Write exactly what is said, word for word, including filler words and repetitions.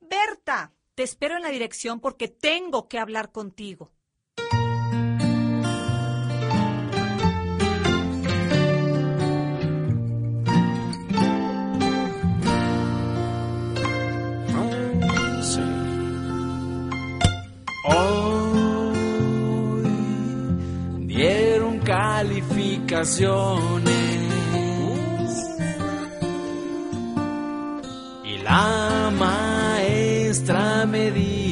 Berta, te espero en la dirección porque tengo que hablar contigo. Hoy dieron calificaciones y la maestra me dijo